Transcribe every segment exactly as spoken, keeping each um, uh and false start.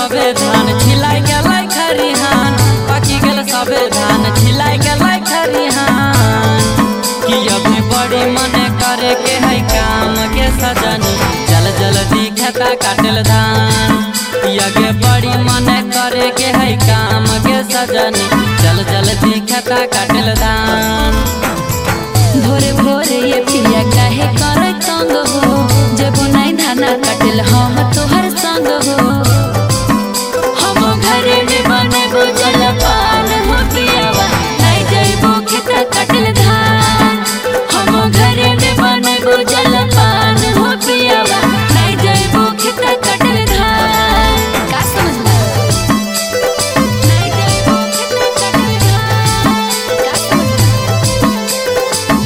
सबे धान छिलाई गेलै खरिहान, पाकी गेल सबे धान छिलाई गेलै खरिहान। कि अभी बड़ी मने करे के है काम के सजनी, जल जल्दी खेता काटल धान। यगे बड़ी मने करे के है काम के सजनी, जल जल्दी खेता काटल धान। भोरे भोरे ये पिया काहे करे तंग हो, जब नहीं धाना काटल हम तोहर संग हो। हम घरे में बनेबो जलपान हो पियावा, नहीं जइबो खेता काटल धान। हम घरे में बनेबो जलपान हो पियावा, नहीं जइबो खेता काटल धान। का समझला? नहीं जइबो खेता काटल धान। का समझला?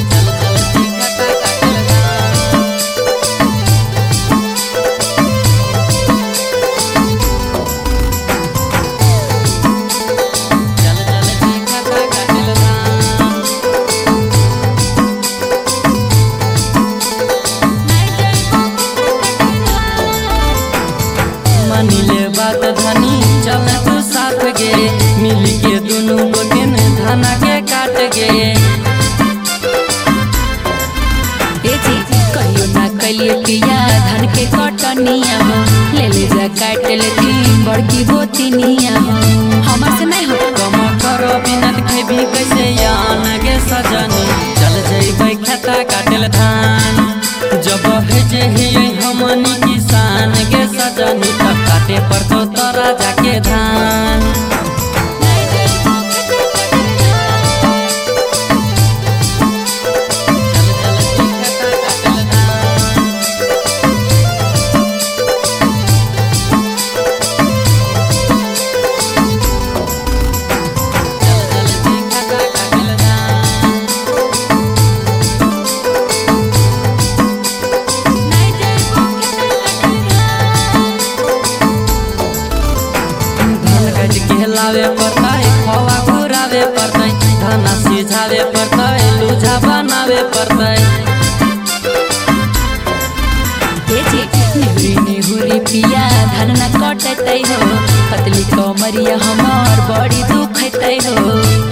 मनीले बात धनी चल तू साथ गे, मिल के दुनू गोतिन धाना के काट गे। ए जी कहियो ना कलिए पिया धान के कटनिया हो, ले ले जा काट लेती बड़की बोतिनिया हो। हमर से नहीं हो कम करो बिनत खेबी कैसे यान गे सजनी, चल जइबै खेता काटल धान। जब हेजे हियै हमनी किसान गे सजनी, तब काटे पड़तो तोरा जाके धान। लावे पड़तै खवा घुरावे पड़तै, धाना सिझावे पड़तै लूझा बनावे पड़तै। ए जी निहुरी निहुरी पिया धान ना कटतै हो, पतली कमरिया हमर बड़ी दुखतै हो।